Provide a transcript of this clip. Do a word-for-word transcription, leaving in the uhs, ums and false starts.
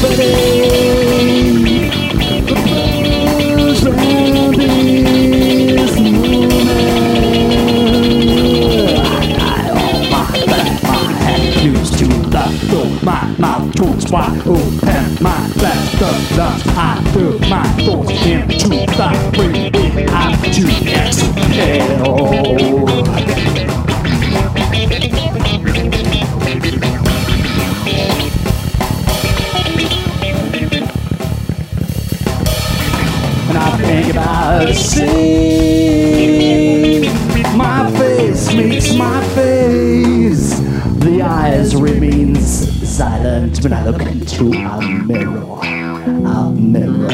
My mouth tools wide open, my flesh the lungs. I threw my thoughts into the breathing out to exhale. And I think about seeing my face meets my face. The eyes remains silent when I look into a mirror, a mirror.